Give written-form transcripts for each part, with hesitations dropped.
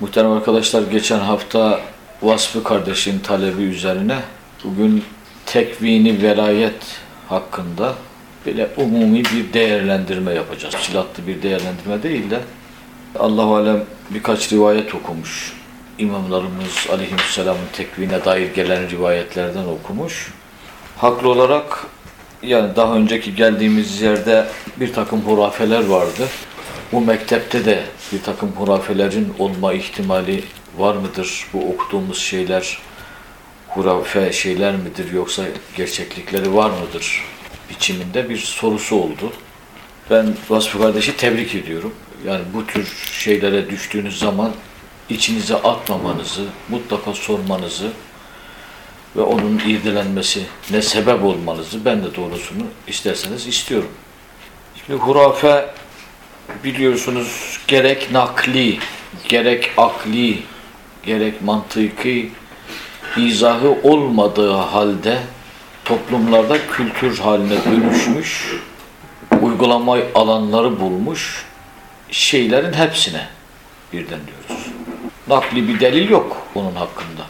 Muhterem arkadaşlar, geçen hafta Vasfı kardeşin talebi üzerine bugün tekvini velayet hakkında böyle umumi bir değerlendirme yapacağız. Çılatlı bir değerlendirme değil de Allah-u Alem birkaç rivayet okumuş. İmamlarımız aleyhisselamın tekvine dair gelen rivayetlerden okumuş. Haklı olarak yani daha önceki geldiğimiz yerde bir takım hurafeler vardı. Bu mektepte de bir takım hurafelerin olma ihtimali var mıdır? Bu okuduğumuz şeyler hurafe şeyler midir yoksa gerçeklikleri var mıdır? Biçiminde bir sorusu oldu. Ben Vasfı kardeşi tebrik ediyorum. Yani bu tür şeylere düştüğünüz zaman içinize atmamanızı, mutlaka sormanızı ve onun irdelenmesine sebep olmanızı, ben de doğrusunu isterseniz istiyorum. Şimdi hurafe biliyorsunuz gerek nakli, gerek akli, gerek mantıki izahı olmadığı halde toplumlarda kültür haline dönüşmüş, uygulama alanları bulmuş şeylerin hepsine birden diyoruz. Nakli bir delil yok onun hakkında.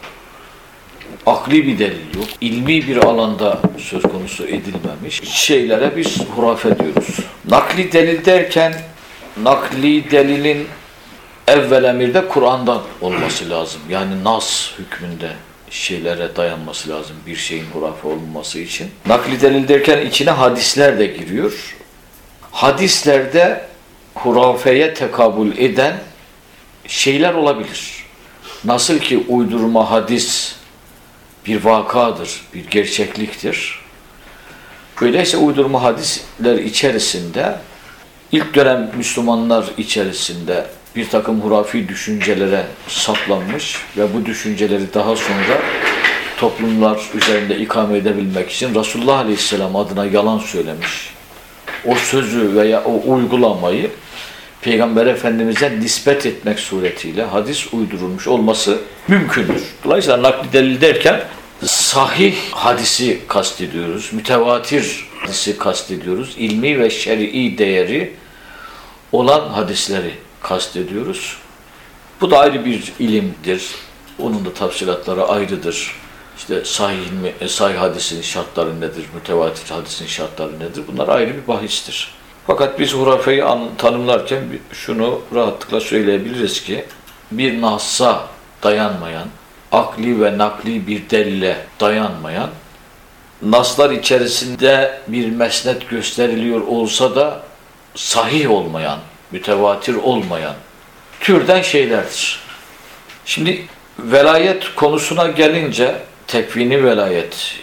Akli bir delil yok. İlmi bir alanda söz konusu edilmemiş şeylere biz hurafe diyoruz. Nakli delil derken nakli delilin evvel emirde Kur'an'dan olması lazım. Yani nas hükmünde şeylere dayanması lazım bir şeyin hurafe olmaması için. Nakli delil derken içine hadisler de giriyor. Hadislerde hurafeye tekabül eden şeyler olabilir. Nasıl ki uydurma hadis bir vakadır, bir gerçekliktir. Öyleyse uydurma hadisler içerisinde ilk dönem Müslümanlar içerisinde bir takım hurafi düşüncelere saplanmış ve bu düşünceleri daha sonra toplumlar üzerinde ikame edebilmek için Resulullah Aleyhisselam adına yalan söylemiş. O sözü veya o uygulamayı Peygamber Efendimiz'e nispet etmek suretiyle hadis uydurulmuş olması mümkündür. Dolayısıyla nakli delil derken sahih hadisi kastediyoruz, mütevatir hadisi kastediyoruz, ilmi ve şer'i değeri olan hadisleri kastediyoruz. Bu da ayrı bir ilimdir. Onun da tafsilatları ayrıdır. İşte sahih hadisin şartları nedir, mütevatir hadisin şartları nedir? Bunlar ayrı bir bahistir. Fakat biz hurafeyi tanımlarken şunu rahatlıkla söyleyebiliriz ki bir nassa dayanmayan, akli ve nakli bir delile dayanmayan, naslar içerisinde bir mesnet gösteriliyor olsa da sahih olmayan, mütevatir olmayan türden şeylerdir. Şimdi velayet konusuna gelince tekvini velayet,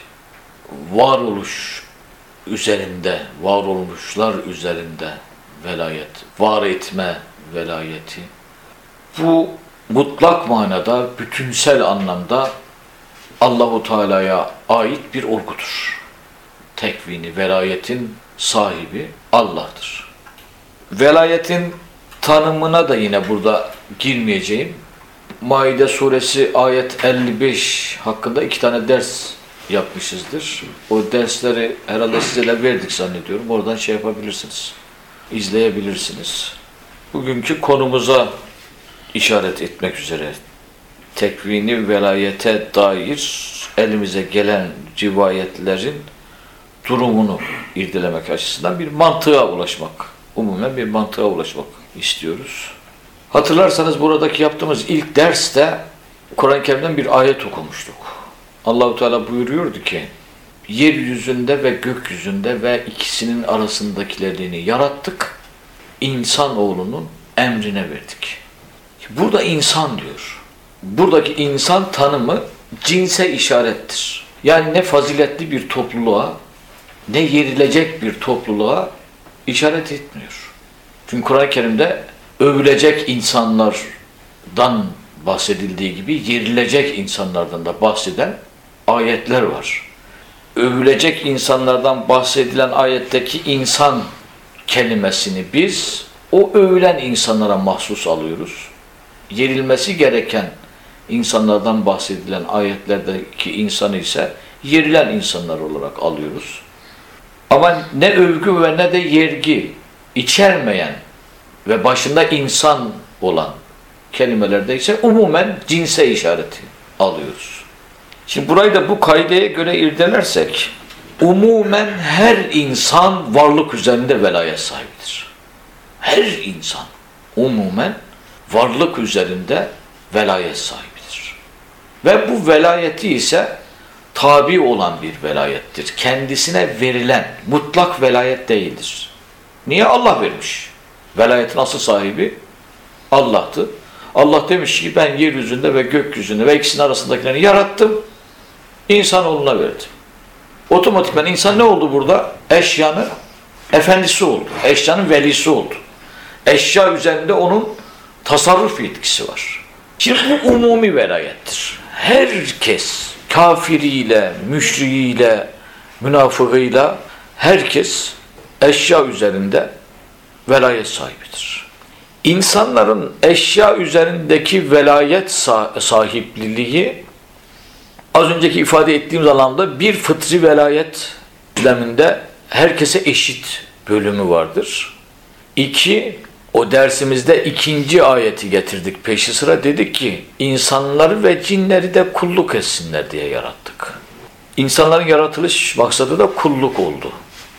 varoluş üzerinde, var olmuşlar üzerinde velayet, var etme velayeti. Bu mutlak manada, bütünsel anlamda Allah-u Teala'ya ait bir olgudur. Tekvini, velayetin sahibi Allah'tır. Velayetin tanımına da yine burada girmeyeceğim. Maide suresi ayet 55 hakkında 2 tane ders yapmışızdır. O dersleri herhalde size de verdik zannediyorum. Oradan şey yapabilirsiniz, izleyebilirsiniz. Bugünkü konumuza işaret etmek üzere tekvini velayete dair elimize gelen rivayetlerin durumunu irdelemek açısından bir mantığa ulaşmak, umumen bir mantığa ulaşmak istiyoruz. Hatırlarsanız buradaki yaptığımız ilk derste Kur'an-ı Kerim'den bir ayet okumuştuk. Allah-u Teala buyuruyordu ki, yeryüzünde ve gökyüzünde ve ikisinin arasındakilerini yarattık, insanoğlunun emrine verdik. Burada insan diyor. Buradaki insan tanımı cinse işarettir. Yani ne faziletli bir topluluğa, ne yerilecek bir topluluğa işaret etmiyor. Çünkü Kur'an-ı Kerim'de övülecek insanlardan bahsedildiği gibi yerilecek insanlardan da bahseden ayetler var. Övülecek insanlardan bahsedilen ayetteki insan kelimesini biz o övülen insanlara mahsus alıyoruz. Yerilmesi gereken insanlardan bahsedilen ayetlerdeki insanı ise yerilen insanlar olarak alıyoruz. Ama ne övgü ve ne de yergi içermeyen ve başında insan olan kelimelerde ise umumen cinse işareti alıyoruz. Şimdi burayı da bu kaideye göre irdelersek, umumen her insan varlık üzerinde velayet sahibidir. Her insan umumen varlık üzerinde velayet sahibidir. Ve bu velayeti ise tabi olan bir velayettir. Kendisine verilen mutlak velayet değildir. Niye? Allah vermiş. Velayetin asıl sahibi Allah'tı. Allah demiş ki ben yeryüzünde ve gökyüzünde ve ikisinin arasındakilerini yarattım. İnsanoğluna verdim. Otomatikman insan ne oldu burada? Eşyanın efendisi oldu. Eşyanın velisi oldu. Eşya üzerinde onun tasarruf yetkisi var. Şimdi bu umumi velayettir. Herkes, kafiriyle, müşriğiyle, münafığıyla herkes eşya üzerinde velayet sahibidir. İnsanların eşya üzerindeki velayet sahipliliği az önceki ifade ettiğimiz anlamda bir fıtri velayet düzleminde herkese eşit bölümü vardır. 2, o dersimizde 2. ayeti getirdik peşi sıra, dedik ki insanları ve cinleri de kulluk etsinler diye yarattık. İnsanların yaratılış maksadı da kulluk oldu.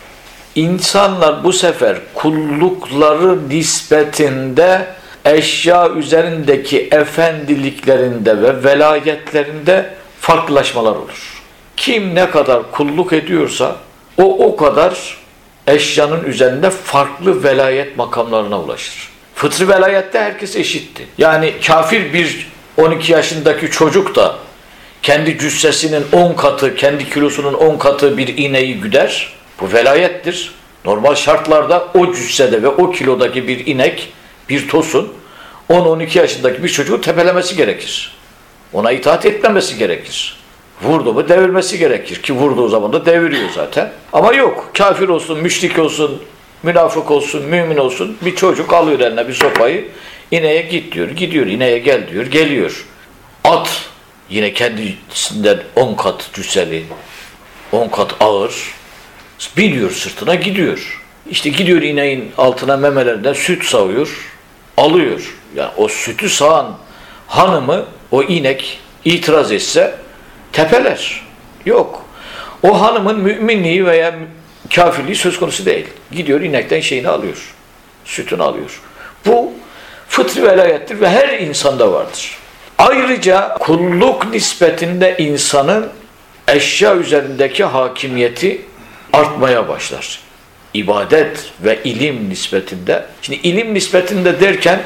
İnsanlar bu sefer kullukları nispetinde eşya üzerindeki efendiliklerinde ve velayetlerinde farklılaşmalar olur. Kim ne kadar kulluk ediyorsa o kadar eşyanın üzerinde farklı velayet makamlarına ulaşır. Fıtri velayette herkes eşitti. Yani kafir bir 12 yaşındaki çocuk da kendi cüssesinin 10 katı, kendi kilosunun 10 katı bir ineği güder. Bu velayettir. Normal şartlarda o cüssede ve o kilodaki bir inek, bir tosun 10-12 yaşındaki bir çocuğu tepelemesi gerekir. Ona itaat etmemesi gerekir. Vurdu mu devirmesi gerekir ki vurduğu zaman da deviriyor zaten. Ama yok. Kafir olsun, müşrik olsun, münafık olsun, mümin olsun bir çocuk alıyor eline bir sopayı, ineğe git diyor, gidiyor, ineğe gel diyor, geliyor. At yine kendisinden 10 kat cüsseli, 10 kat ağır, biniyor sırtına gidiyor. İşte gidiyor ineğin altına memelerinden süt sağıyor, alıyor. Yani o sütü sağan hanımı o inek itiraz etse tepeler. Yok. O hanımın müminliği veya kafirliği söz konusu değil. Gidiyor inekten şeyini alıyor. Sütünü alıyor. Bu fıtri velayettir ve her insanda vardır. Ayrıca kulluk nispetinde insanın eşya üzerindeki hakimiyeti artmaya başlar. İbadet ve ilim nispetinde. Şimdi ilim nispetinde derken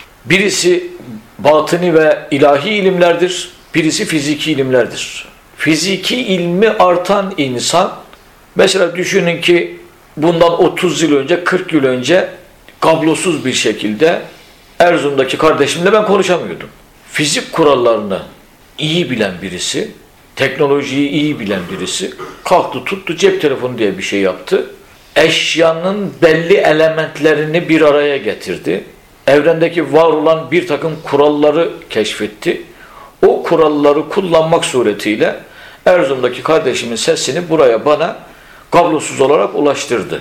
birisi batini ve ilahi ilimlerdir, birisi fiziki ilimlerdir. Fiziki ilmi artan insan, mesela düşünün ki bundan 30 yıl önce, 40 yıl önce kablosuz bir şekilde Erzurum'daki kardeşimle ben konuşamıyordum. Fizik kurallarını iyi bilen birisi, teknolojiyi iyi bilen birisi kalktı tuttu cep telefonu diye bir şey yaptı. Eşyanın belli elementlerini bir araya getirdi. Evrendeki var olan bir takım kuralları keşfetti. O kuralları kullanmak suretiyle Erzurum'daki kardeşimin sesini buraya bana kablosuz olarak ulaştırdı.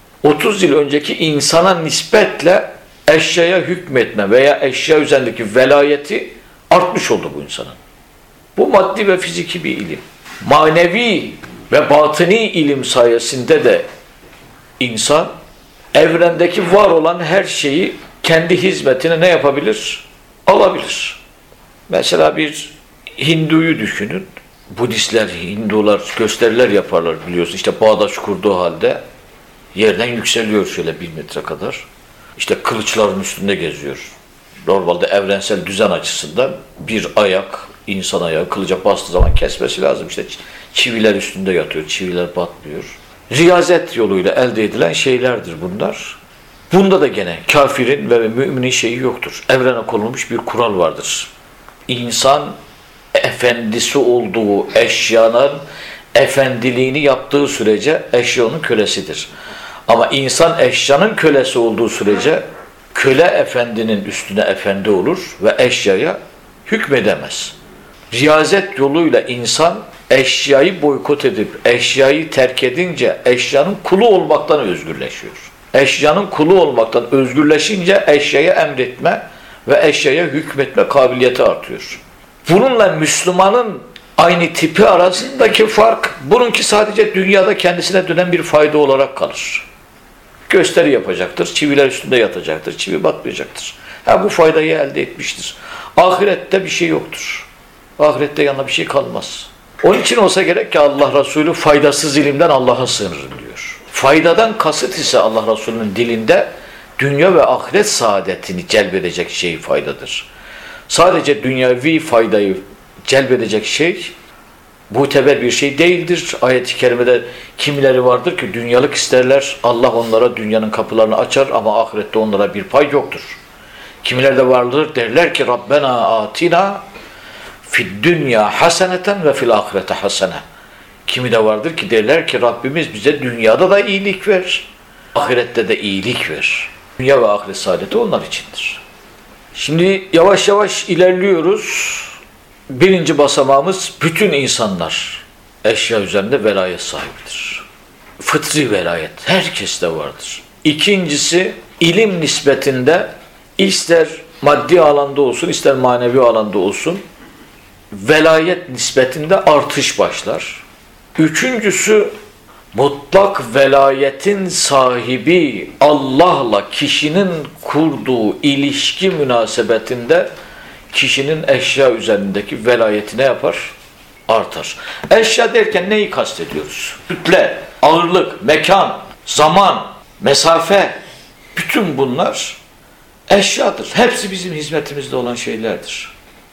30 yıl önceki insana nispetle eşyaya hükmetme veya eşya üzerindeki velayeti artmış oldu bu insanın. Bu maddi ve fiziki bir ilim. Manevi ve batini ilim sayesinde de insan evrendeki var olan her şeyi kendi hizmetine ne yapabilir? Alabilir. Mesela bir Hindu'yu düşünün. Budistler, Hindular gösteriler yaparlar biliyorsun. İşte bağdaş kurduğu halde yerden yükseliyor şöyle 1 metre kadar. İşte kılıçların üstünde geziyor. Normalde evrensel düzen açısından bir ayak, insan ayağı kılıca bastığı zaman kesmesi lazım. İşte çiviler üstünde yatıyor, çiviler batmıyor. Riyazet yoluyla elde edilen şeylerdir bunlar. Bunda da gene kafirin ve müminin şeyi yoktur. Evrene konulmuş bir kural vardır. İnsan efendisi olduğu eşyanın efendiliğini yaptığı sürece eşyanın kölesidir. Ama insan eşyanın kölesi olduğu sürece köle efendinin üstüne efendi olur ve eşyaya hükmedemez. Riyazet yoluyla insan eşyayı boykot edip eşyayı terk edince eşyanın kulu olmaktan özgürleşiyor. Eşyanın kulu olmaktan özgürleşince eşyaya emretme ve eşyaya hükmetme kabiliyeti artıyor. Bununla Müslümanın aynı tipi arasındaki fark, bununki sadece dünyada kendisine dönen bir fayda olarak kalır. Gösteri yapacaktır, çiviler üstünde yatacaktır, çivi batmayacaktır. Bu faydayı elde etmiştir. Ahirette bir şey yoktur. Ahirette yanına bir şey kalmaz. Onun için olsa gerek ki Allah Resulü faydasız ilimden Allah'a sığınırım diyor. Faydadan kasıt ise Allah Resulü'nün dilinde dünya ve ahiret saadetini celbedecek şey faydadır. Sadece dünyevi faydayı celbedecek şey muteber bir şey değildir. Ayet-i kerimede kimileri vardır ki dünyalık isterler. Allah onlara dünyanın kapılarını açar ama ahirette onlara bir pay yoktur. Kimiler de vardır derler ki Rabbena atina fid dünya haseneten ve fil ahirete hasene. Kimi de vardır ki derler ki Rabbimiz bize dünyada da iyilik ver, ahirette de iyilik ver. Dünya ve ahiret saadeti onlar içindir. Şimdi yavaş yavaş ilerliyoruz. Birinci basamağımız bütün insanlar eşya üzerinde velayet sahibidir. Fıtri velayet herkeste vardır. İkincisi ilim nispetinde ister maddi alanda olsun ister manevi alanda olsun velayet nispetinde artış başlar. Üçüncüsü mutlak velayetin sahibi Allah'la kişinin kurduğu ilişki münasebetinde kişinin eşya üzerindeki velayeti ne yapar? Artar. Eşya derken neyi kastediyoruz? Kütle, ağırlık, mekan, zaman, mesafe, bütün bunlar eşyadır. Hepsi bizim hizmetimizde olan şeylerdir.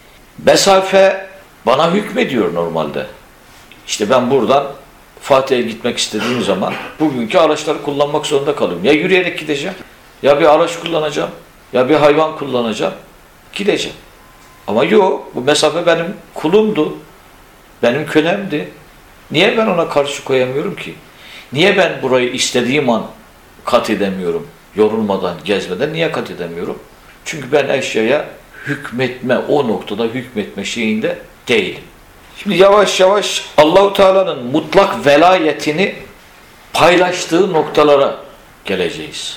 Mesafe bana hükmediyor normalde. İşte ben buradan Fatih'e gitmek istediğim zaman bugünkü araçları kullanmak zorunda kalıyorum. Ya yürüyerek gideceğim, ya bir araç kullanacağım, ya bir hayvan kullanacağım, gideceğim. Ama yok, bu mesafe benim kulumdu, benim kölemdi. Niye ben ona karşı koyamıyorum ki? Niye ben burayı istediğim an kat edemiyorum? Yorulmadan, gezmeden niye kat edemiyorum? Çünkü ben eşyaya hükmetme, o noktada hükmetme şeyinde değilim. Şimdi yavaş yavaş Allah-u Teala'nın mutlak velayetini paylaştığı noktalara geleceğiz.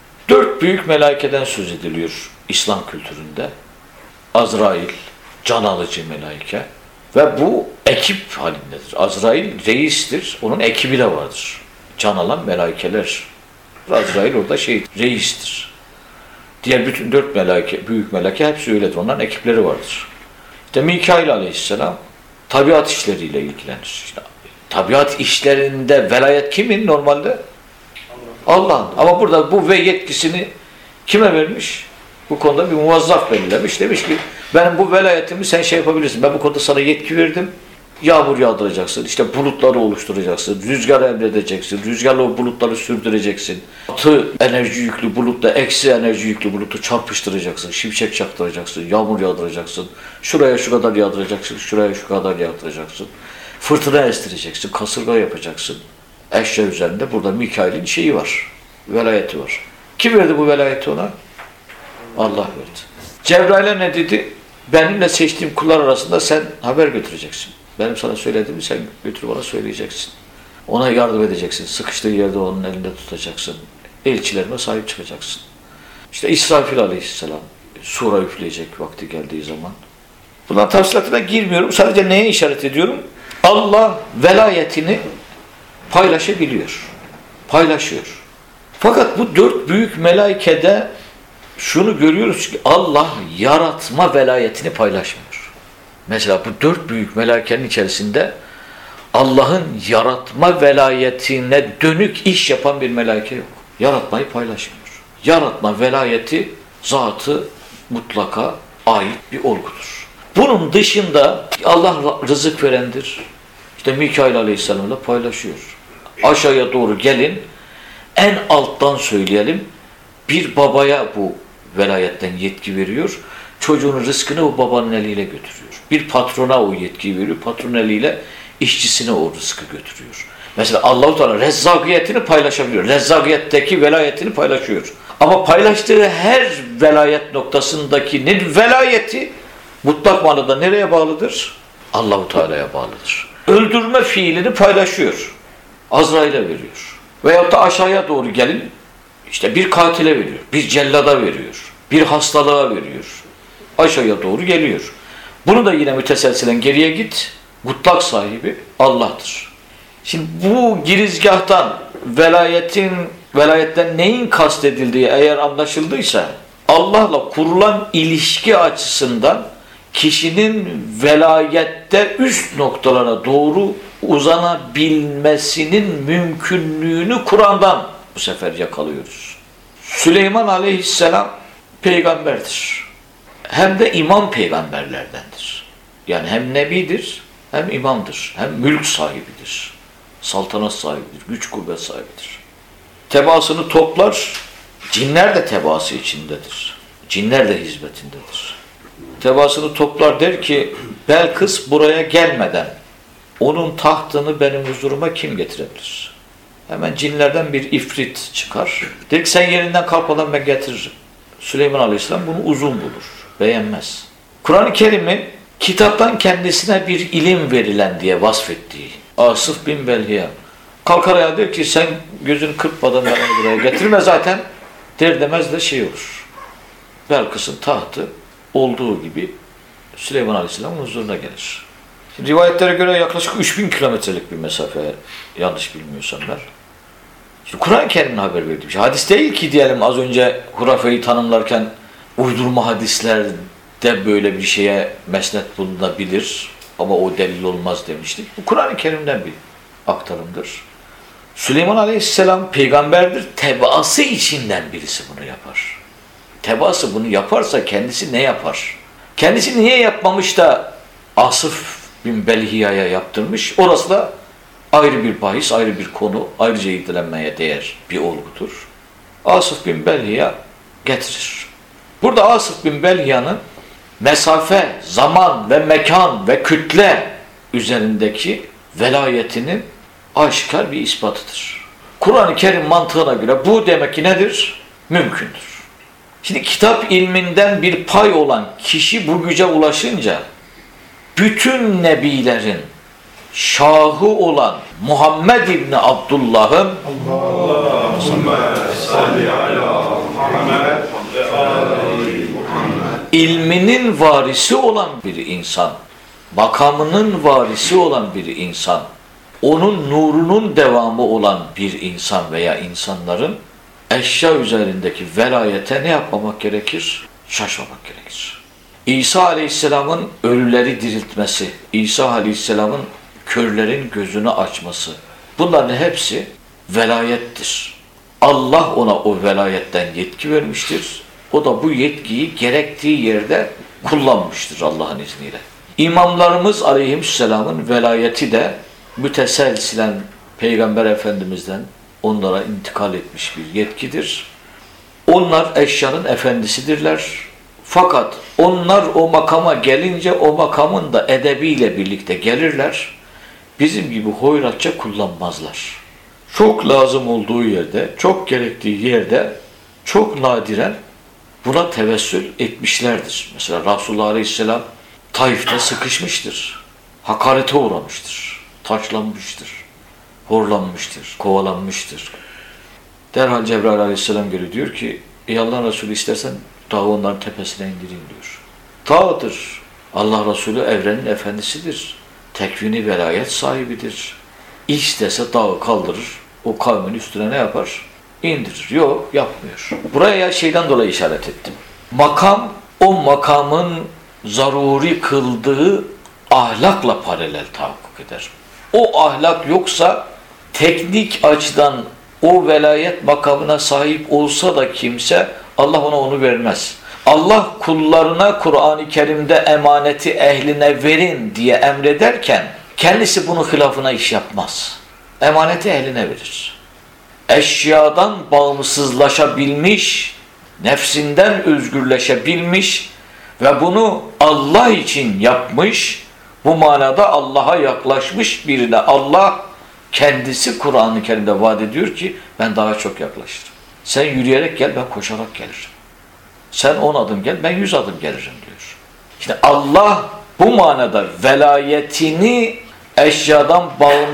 4 büyük melaikeden söz ediliyor İslam kültüründe. Azrail, can alıcı melaike ve bu ekip halindedir. Azrail reistir, onun ekibi de vardır. Can alan melaikeler. Azrail orada reistir. Diğer bütün 4 melaike, büyük melaike hepsi öyledir. Onların ekipleri vardır. İşte Mikail aleyhisselam tabiat işleriyle ilgilenir. İşte, tabiat işlerinde velayet kimin normalde? Allah'ın. Ama burada bu ve yetkisini kime vermiş? Bu konuda bir muvazzaf belirlemiş. Demiş ki benim bu velayetimi sen yapabilirsin. Ben bu konuda sana yetki verdim. Yağmur yağdıracaksın. İşte bulutları oluşturacaksın. Rüzgar emredeceksin. Rüzgarla o bulutları sürdüreceksin. Artı enerji yüklü bulutla eksi enerji yüklü bulutu çarpıştıracaksın. Şimşek çaktıracaksın. Yağmur yağdıracaksın. Şuraya şu kadar yağdıracaksın. Şuraya şu kadar yağdıracaksın. Fırtına estireceksin. Kasırga yapacaksın. Eşya üzerinde burada Mikail'in şeyi var. Velayeti var. Kim verdi bu velayeti ona? Allah verdi. Cebrail'e ne dedi? Benimle seçtiğim kullar arasında sen haber götüreceksin. Benim sana söylediğimi sen götür bana söyleyeceksin. Ona yardım edeceksin. Sıkıştığı yerde onun elinde tutacaksın. Elçilerine sahip çıkacaksın. İşte İsrafil aleyhisselam sura üfleyecek vakti geldiği zaman. Bunların tafsilatına girmiyorum. Sadece neye işaret ediyorum? Allah velayetini paylaşabiliyor. Paylaşıyor. Fakat bu 4 büyük melaikede şunu görüyoruz ki Allah yaratma velayetini paylaşmıyor. Mesela bu 4 büyük melaikenin içerisinde Allah'ın yaratma velayetine dönük iş yapan bir melaike yok. Yaratmayı paylaşmıyor. Yaratma velayeti zatı mutlaka ait bir olgudur. Bunun dışında Allah rızık verendir. İşte Mikail Aleyhisselam'la paylaşıyor. Aşağıya doğru gelin, en alttan söyleyelim, bir babaya bu velayetten yetki veriyor. Çocuğun rızkını o babanın eliyle götürüyor. Bir patrona o yetkiyi veriyor. Patron eliyle işçisine o rızkı götürüyor. Mesela Allah-u Teala rezzakiyetini paylaşabiliyor. Rezzakiyetteki velayetini paylaşıyor. Ama paylaştığı her velayet noktasındaki velayeti mutlak manada nereye bağlıdır? Allah-u Teala'ya bağlıdır. Öldürme fiilini paylaşıyor. Azrail'e veriyor. Veyahut da aşağıya doğru gelin, işte bir katile veriyor, bir cellada veriyor, bir hastalığa veriyor. aşağıya doğru geliyor. Bunu da yine müteselsilen geriye git. Mutlak sahibi Allah'tır. Şimdi bu girizgahtan velayetten neyin kastedildiği eğer anlaşıldıysa, Allah'la kurulan ilişki açısından kişinin velayette üst noktalara doğru uzanabilmesinin mümkünlüğünü Kur'an'dan bu sefer yakalıyoruz. Süleyman Aleyhisselam peygamberdir. Hem de imam peygamberlerdendir. Yani hem nebidir, hem imamdır, hem mülk sahibidir. Saltanat sahibidir, güç kuvvet sahibidir. Tebaasını toplar, cinler de tebaası içindedir. Cinler de hizmetindedir. Tebaasını toplar, der ki Belkıs buraya gelmeden onun tahtını benim huzuruma kim getirebilir? Hemen cinlerden bir ifrit çıkar. Der ki sen yerinden kalkmadan ben getiririm. Süleyman Aleyhisselam bunu uzun bulur, beğenmez. Kur'an-ı Kerim'in kitaptan kendisine bir ilim verilen diye vasfettiği Asıf bin Belhiya kalkar ayağa der ki sen gözünü kırpmadan beni buraya getirme, zaten der demez de şey olur. Belkıs'ın tahtı olduğu gibi Süleyman Aleyhisselam'ın huzuruna gelir. Şimdi rivayetlere göre yaklaşık 3000 kilometrelik bir mesafe, yanlış bilmiyorsam ben. Şimdi Kur'an-ı Kerim'in haber verdiği bir şey. Hadis değil ki diyelim, az önce hurafeyi tanımlarken uydurma hadislerde böyle bir şeye mesnet bulunabilir ama o delil olmaz demiştik. Bu Kur'an-ı Kerim'den bir aktarımdır. Süleyman Aleyhisselam peygamberdir. Tebaası içinden birisi bunu yapar. Tebaası bunu yaparsa kendisi ne yapar? Kendisi niye yapmamış da Asıf bin Belhiya'ya yaptırmış? Orası da ayrı bir bahis, ayrı bir konu, ayrıca irdelenmeye değer bir olgudur. Asıf bin Belhiya getirir. Burada Asıf bin Belhiya'nın mesafe, zaman ve mekan ve kütle üzerindeki velayetinin aşikar bir ispatıdır. Kur'an-ı Kerim mantığına göre bu demek ki nedir? Mümkündür. Şimdi kitap ilminden bir pay olan kişi bu güce ulaşınca bütün nebilerin şahı olan Muhammed İbni Abdullah'ın ilminin varisi olan bir insan, makamının varisi olan bir insan, onun nurunun devamı olan bir insan veya insanların eşya üzerindeki velayete ne yapmamak gerekir? Şaşmamak gerekir. İsa Aleyhisselam'ın ölüleri diriltmesi, İsa Aleyhisselam'ın körlerin gözünü açması, bunların hepsi velayettir. Allah ona o velayetten yetki vermiştir. O da bu yetkiyi gerektiği yerde kullanmıştır Allah'ın izniyle. İmamlarımız Aleyhisselam'ın velayeti de müteselsilen Peygamber Efendimiz'den onlara intikal etmiş bir yetkidir. Onlar eşyanın efendisidirler. Fakat onlar o makama gelince o makamın da edebiyle birlikte gelirler. Bizim gibi hoyratça kullanmazlar. Çok lazım olduğu yerde, çok gerektiği yerde çok nadiren buna tevessül etmişlerdir. Mesela Resulullah Aleyhisselam Taif'te sıkışmıştır. Hakarete uğramıştır. Taşlanmıştır. Horlanmıştır. Kovalanmıştır. Derhal Cebrail Aleyhisselam geliyor, diyor ki ey Allah'ın Resulü, istersen dağı onların tepesine indireyim diyor. Dağdır. Allah Resulü evrenin efendisidir. Tekvini velayet sahibidir. İstese dağı kaldırır, o kavmin üstüne ne yapar? İndirir. Yok, yapmıyor. Buraya şeyden dolayı işaret ettim. Makam, o makamın zaruri kıldığı ahlakla paralel tahakkuk eder. O ahlak yoksa teknik açıdan o velayet makamına sahip olsa da kimse, Allah ona onu vermez. Allah kullarına Kur'an-ı Kerim'de emaneti ehline verin diye emrederken kendisi bunun hilafına iş yapmaz. Emaneti ehline verir. Eşyadan bağımsızlaşabilmiş, nefsinden özgürleşebilmiş ve bunu Allah için yapmış, bu manada Allah'a yaklaşmış birine Allah kendisi Kur'an-ı Kerim'de vaat ediyor ki ben daha çok yaklaşırım. Sen yürüyerek gel, ben koşarak gelirim. Sen 10 adım gel, ben 100 adım gelirim diyor. İşte Allah bu manada velayetini eşyadan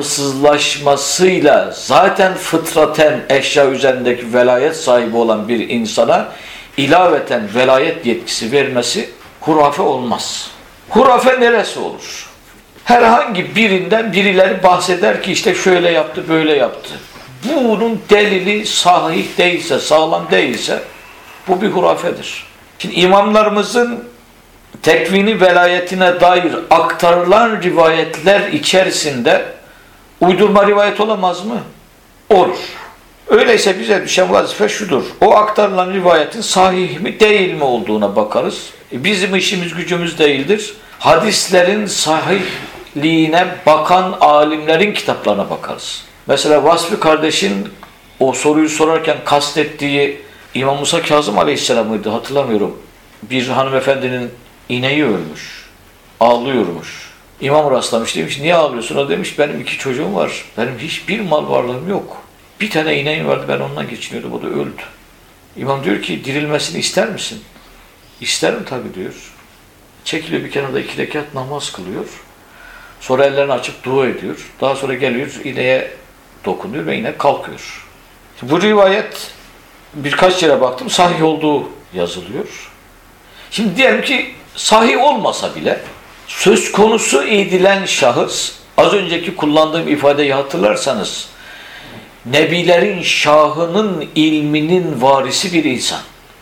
bağımsızlaşmasıyla zaten fıtraten eşya üzerindeki velayet sahibi olan bir insana ilaveten velayet yetkisi vermesi hurafe olmaz. Hurafe neresi olur? Herhangi birinden birileri bahseder ki işte şöyle yaptı, böyle yaptı. Bunun delili sahih değilse, sağlam değilse bu bir hurafedir. Şimdi imamlarımızın tekvini velayetine dair aktarılan rivayetler içerisinde uydurma rivayet olamaz mı? Olur. Öyleyse bize düşen vazife şudur. O aktarılan rivayetin sahih mi değil mi olduğuna bakarız. Bizim işimiz gücümüz değildir. Hadislerin sahihliğine bakan alimlerin kitaplarına bakarız. Mesela Vasfi kardeşin o soruyu sorarken kastettiği İmam Musa Kazım Aleyhisselam mıydı hatırlamıyorum. Bir hanımefendinin ineği ölmüş. Ağlıyormuş. İmam rastlamış, demiş niye ağlıyorsun? O demiş benim 2 çocuğum var. Benim hiçbir mal varlığım yok. Bir tane ineğim vardı, ben ondan geçiniyordum, o da öldü. İmam diyor ki dirilmesini ister misin? İsterim tabii diyor. Çekiliyor bir kenarda 2 rekat namaz kılıyor. Sonra ellerini açıp dua ediyor. Daha sonra geliyor ineğe dokunuyor ve inek kalkıyor. Bu rivayet birkaç yere baktım sahih olduğu yazılıyor. Şimdi diyelim ki sahih olmasa bile söz konusu edilen şahıs, az önceki kullandığım ifadeyi hatırlarsanız, nebilerin şahının ilminin varisi bir insan.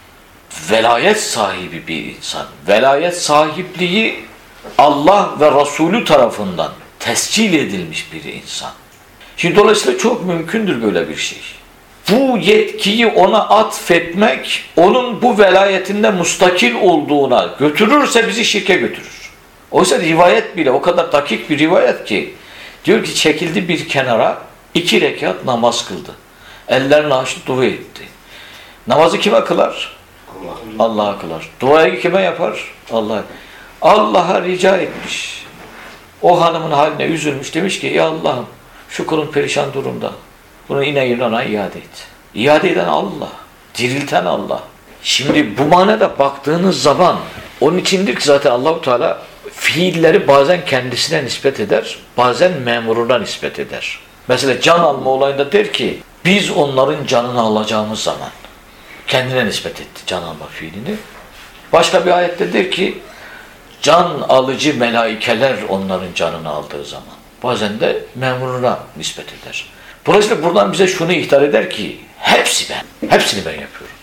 Velayet sahibi bir insan. Velayet sahipliği Allah ve Resulü tarafından tescil edilmiş bir insan. Şimdi dolayısıyla çok mümkündür böyle bir şey. Bu yetkiyi ona atfetmek, onun bu velayetinde mustakil olduğuna götürürse bizi şirke götürür. Oysa rivayet bile o kadar dakik bir rivayet ki, diyor ki çekildi bir kenara, 2 rekat namaz kıldı. Ellerini açtı, dua etti. Namazı kime kılar? Allah'a kılar. Duayı kime yapar? Allah'a rica etmiş. O hanımın haline üzülmüş, demiş ki ya Allah'ım şu kulun perişan durumda. Bunu ineğini ona iade et. İade eden Allah. Dirilten Allah. Şimdi bu manada baktığınız zaman onun içindir ki zaten Allah-u Teala fiilleri bazen kendisine nispet eder, bazen memuruna nispet eder. Mesela can alma olayında der ki biz onların canını alacağımız zaman kendine nispet etti can alma fiilini. Başka bir ayette der ki can alıcı melaikeler onların canını aldığı zaman. Bazen de memuruna nispet eder. Dolayısıyla buradan bize şunu ihtar eder ki hepsini ben yapıyorum.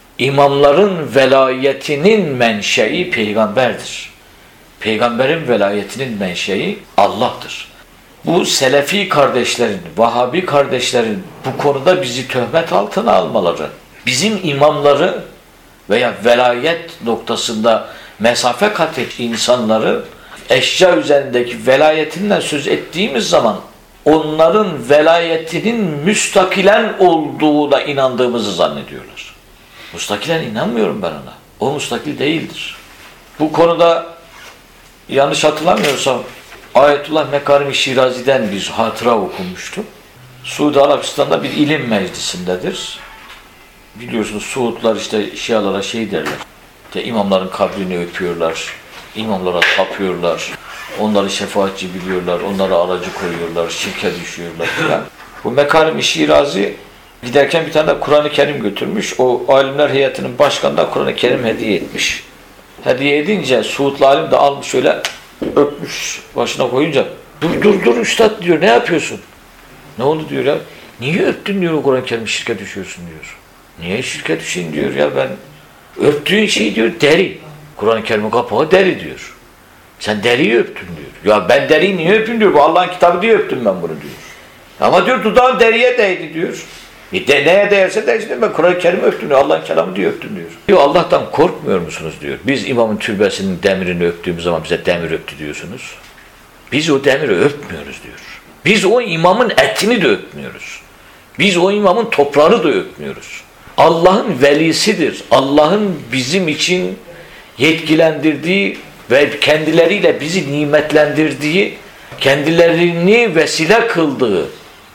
İmamların velayetinin menşei peygamberdir. Peygamberin velayetinin menşei Allah'tır. Bu Selefi kardeşlerin, Vahabi kardeşlerin bu konuda bizi töhmet altına almaları, bizim imamları veya velayet noktasında mesafe kat etmiş insanları eşya üzerindeki velayetinden söz ettiğimiz zaman onların velayetinin müstakilen olduğuna inandığımızı zannediyorlar. Müstakilen inanmıyorum ben ona. O müstakil değildir. Bu konuda yanlış hatırlamıyorsam Ayetullah Mekarim-i Şirazi'den bir hatıra okumuştum. Suudi Arabistan'da bir ilim meclisindedir. Biliyorsunuz Suudlar işte Şialara şey derler. İşte imamların kabrini öpüyorlar. İmamlara tapıyorlar. Onları şefaatçi biliyorlar. Onlara aracı koyuyorlar. Şirke düşüyorlar falan. Bu Mekarim-i Şirazi giderken bir tane de Kur'an-ı Kerim götürmüş. O alimler heyetinin başkanı da Kur'an-ı Kerim hediye etmiş. Hediye edince Suudlu alim de almış şöyle öpmüş başına koyunca dur üstad diyor ne yapıyorsun? Ne oldu diyor ya? Niye öptün diyor Kur'an-ı Kerim şirke düşüyorsun diyor. Niye şirke düşeyim diyor ya ben öptüğün şey diyor deri. Kur'an-ı Kerim'in kapağı deri diyor. Sen deriyi öptün diyor. Ya ben deriyi niye öptüm diyor. Bu Allah'ın kitabı diye öptüm ben bunu diyor. Ama diyor dudağın deriye değdi diyor. Neye değerse değsin ben Kur'an-ı Kerim'i öptüm diyor. Allah'ın kelamı diye öptüm diyor. Diyor Allah'tan korkmuyor musunuz diyor. Biz imamın türbesinin demirini öptüğümüz zaman bize demir öptü diyorsunuz. Biz o demiri öpmüyoruz diyor. Biz o imamın etini de öpmüyoruz. Biz o imamın toprağını da öpmüyoruz. Allah'ın velisidir. Allah'ın bizim için yetkilendirdiği ve kendileriyle bizi nimetlendirdiği, kendilerini vesile kıldığı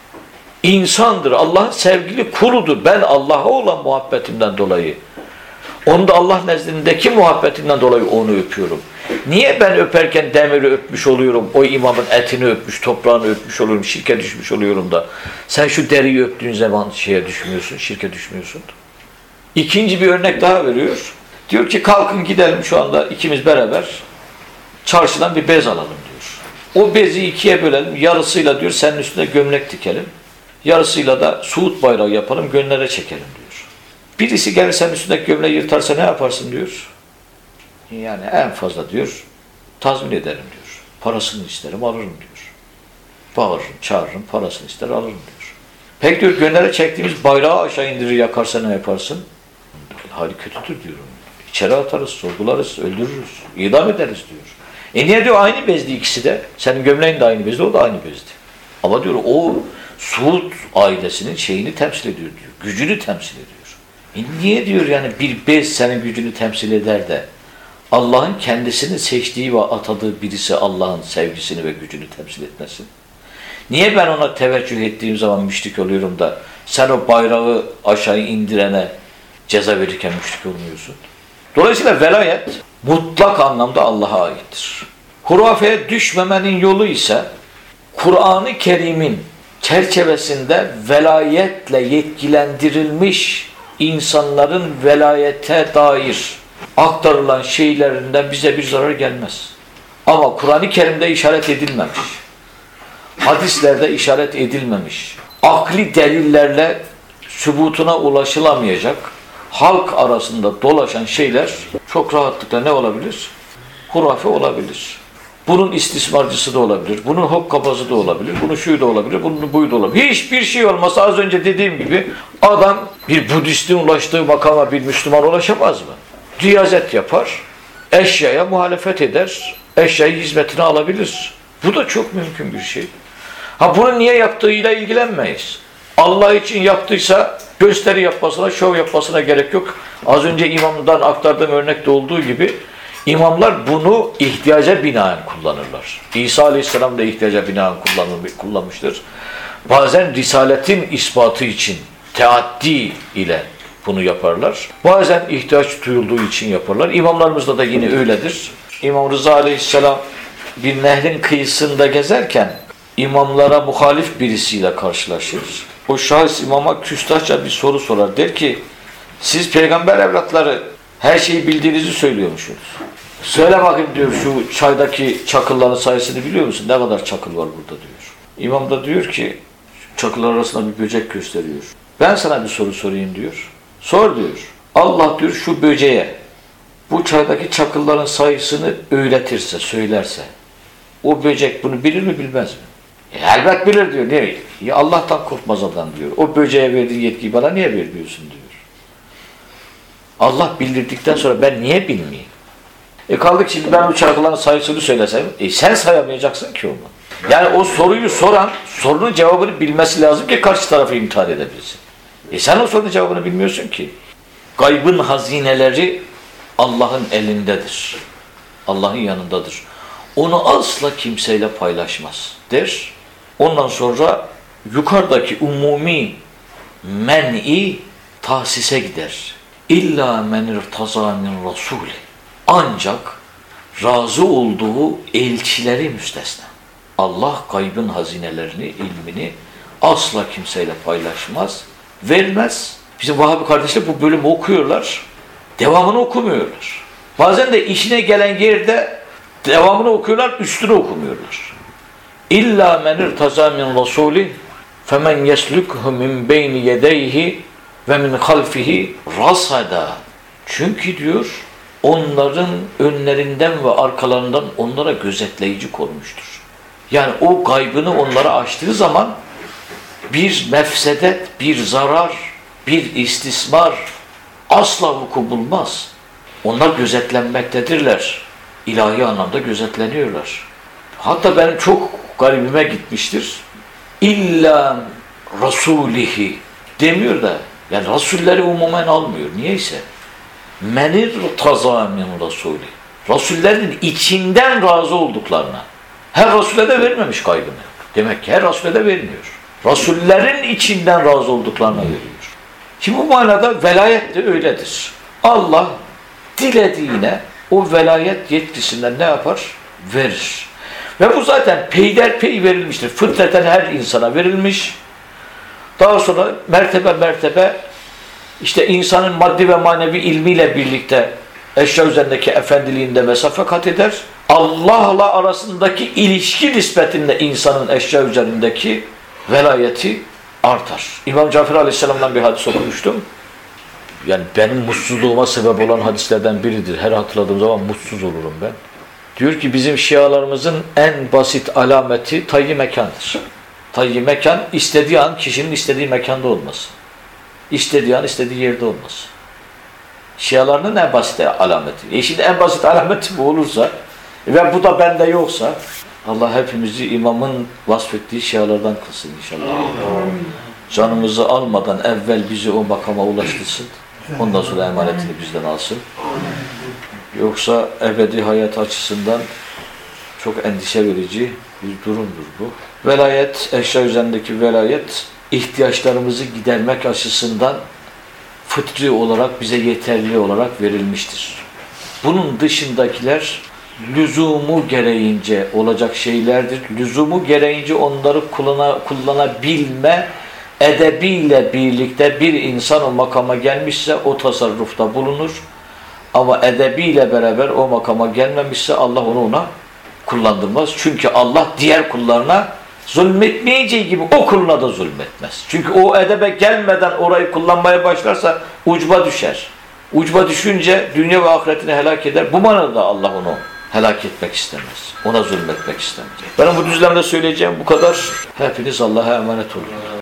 insandır. Allah'ın sevgili kuludur. Ben Allah'a olan muhabbetimden dolayı, onu da Allah nezdindeki muhabbetinden dolayı onu öpüyorum. Niye ben öperken demiri öpmüş oluyorum, o imamın etini öpmüş, toprağını öpmüş oluyorum, şirke düşmüş oluyorum da sen şu deriyi öptüğün zaman şeye düşmüyorsun, şirke düşmüyorsun. İkinci bir örnek daha veriyor. Diyor ki kalkın gidelim şu anda ikimiz beraber çarşıdan bir bez alalım diyor. O bezi ikiye bölelim. Yarısıyla diyor senin üstüne gömlek dikelim. Yarısıyla da Suud bayrağı yapalım, gönlere çekelim diyor. Birisi gelir senin üstündeki gömleği yırtarsa ne yaparsın diyor. Yani en fazla diyor tazmin ederim diyor. Parasını isterim alırım diyor. Bağırırım, çağırırım, parasını ister alırım diyor. Peki diyor gönlere çektiğimiz bayrağı aşağı indirir yakarsa ne yaparsın? Hali kötüdür diyorum. İçeri atarız, sorgularız, öldürürüz, idam ederiz diyor. Niye diyor aynı bezdi ikisi de. Senin gömleğin de aynı bezdi, o da aynı bezdi. Ama diyor o Suud ailesinin şeyini temsil ediyor diyor. Gücünü temsil ediyor. Niye diyor yani bir bez senin gücünü temsil eder de Allah'ın kendisini seçtiği ve atadığı birisi Allah'ın sevgisini ve gücünü temsil etmesin? Niye ben ona teveccüh ettiğim zaman müşrik oluyorum da sen o bayrağı aşağı indirene ceza verirken müşrik olmuyorsun? Dolayısıyla velayet mutlak anlamda Allah'a aittir. Hurafeye düşmemenin yolu ise Kur'an-ı Kerim'in çerçevesinde velayetle yetkilendirilmiş insanların velayete dair aktarılan şeylerinden bize bir zarar gelmez. Ama Kur'an-ı Kerim'de işaret edilmemiş, hadislerde işaret edilmemiş, akli delillerle sübutuna ulaşılamayacak, halk arasında dolaşan şeyler çok rahatlıkla ne olabilir? Hurafe olabilir. Bunun istismarcısı da olabilir, bunun hokkabazı da olabilir, bunun şuyu da olabilir, bunun buyu da olabilir. Hiçbir şey olmasa az önce dediğim gibi adam bir Budistin ulaştığı makama bir Müslüman ulaşamaz mı? Riyazet yapar, eşyaya muhalefet eder, eşyayı hizmetine alabilir. Bu da çok mümkün bir şey. Bunu niye yaptığıyla ilgilenmeyiz. Allah için yaptıysa gösteri yapmasına, şov yapmasına gerek yok. Az önce imamdan aktardığım örnekte olduğu gibi İmamlar bunu ihtiyaca binaen kullanırlar. İsa Aleyhisselam da ihtiyaca binaen kullanmıştır. Bazen risaletin ispatı için teaddi ile bunu yaparlar. Bazen ihtiyaç duyulduğu için yaparlar. İmamlarımızda da yine öyledir. İmam Rıza Aleyhisselam bir nehrin kıyısında gezerken imamlara muhalif birisiyle karşılaşır. O şahıs imama küstahça bir soru sorar. Der ki siz peygamber evlatları her şeyi bildiğinizi söylüyormuşsunuz. Söyle bakayım diyor şu çaydaki çakılların sayısını biliyor musun? Ne kadar çakıl var burada diyor. İmam da diyor ki çakıllar arasında bir böcek gösteriyor. Ben sana bir soru sorayım diyor. Sor diyor. Allah diyor şu böceğe bu çaydaki çakılların sayısını öğretirse, söylerse o böcek bunu bilir mi bilmez mi? Elbet bilir diyor. Niye? Ya Allah'tan korkmaz adam diyor. O böceğe verdiğin yetkiyi bana niye vermiyorsun diyor. Allah bildirdikten sonra ben niye bilmeyeyim? Kaldık şimdi ben o çarkıların sayısını söylesem, sen sayamayacaksın ki onu. Yani o soruyu soran, sorunun cevabını bilmesi lazım ki karşı tarafı imtihan edebilsin. Sen o sorunun cevabını bilmiyorsun ki. Gaybın hazineleri Allah'ın elindedir. Allah'ın yanındadır. Onu asla kimseyle paylaşmaz der. Ondan sonra yukarıdaki umumi men'i tahsise gider. İlla men irtaza min rasuli. Ancak razı olduğu elçileri müstesna. Allah gaybın hazinelerini, ilmini asla kimseyle paylaşmaz, vermez. Bizim Vahabi kardeşler bu bölümü okuyorlar, devamını okumuyorlar. Bazen de işine gelen yerde devamını okuyorlar, üstünü okumuyorlar. İlla men irtaza min rasuli femen yeslukhu min beyni yedeyhi ve min halfihi rasada. Çünkü diyor onların önlerinden ve arkalarından onlara gözetleyici konmuştur. Yani o gaybını onlara açtığı zaman bir mefsedet, bir zarar, bir istismar asla vuku bulmaz. Onlar gözetlenmektedirler. İlahi anlamda gözetleniyorlar. Hatta benim çok garibime gitmiştir. İlla rasulihi demiyor da yani rasulleri umumen almıyor. Niyeyse. Menir taza min rasuli. Rasullerin içinden razı olduklarına. Her Rasule de vermemiş gaybını. Demek ki her Rasule de vermiyor. Rasullerin içinden razı olduklarına veriyor. Şimdi bu manada velayet de öyledir. Allah dilediğine o velayet yetkisinden ne yapar? Verir. Ve bu zaten peyderpey verilmiştir. Fıtraten her insana verilmiş. Daha sonra mertebe mertebe işte insanın maddi ve manevi ilmiyle birlikte eşya üzerindeki efendiliğinde mesafe kat eder. Allah'la arasındaki ilişki nispetinde insanın eşya üzerindeki velayeti artar. İmam Cafer Aleyhisselam'dan bir hadis okumuştum. Yani benim mutsuzluğuma sebep olan hadislerden biridir. Her hatırladığım zaman mutsuz olurum ben. Diyor ki bizim Şialarımızın en basit alameti tayyi mekandır. Tayyi mekan, istediği an kişinin istediği mekanda olması. İstediği an istediği yerde olması. Şialarının en basit alameti. Şimdi en basit alameti bu olursa ve bu da bende yoksa Allah hepimizi imamın vasfettiği Şialardan kılsın inşallah. Canımızı almadan evvel bizi o makama ulaştırsın. Ondan sonra emanetini bizden alsın. Yoksa ebedi hayat açısından çok endişe verici bir durumdur bu. Velayet, eşya üzerindeki velayet ihtiyaçlarımızı gidermek açısından fıtri olarak bize yeterli olarak verilmiştir. Bunun dışındakiler lüzumu gereğince olacak şeylerdir. Lüzumu gereğince onları kullanabilme edebiyle birlikte bir insan o makama gelmişse o tasarrufta bulunur. Ama edebiyle beraber o makama gelmemişse Allah onu ona kullandırmaz. Çünkü Allah diğer kullarına zulmetmeyeceği gibi o kuluna da zulmetmez. Çünkü o edebe gelmeden orayı kullanmaya başlarsa ucba düşer. Ucba düşünce dünya ve ahiretini helak eder. Bu manada Allah onu helak etmek istemez. Ona zulmetmek istemez. Benim bu düzlemde söyleyeceğim bu kadar. Hepiniz Allah'a emanet olun.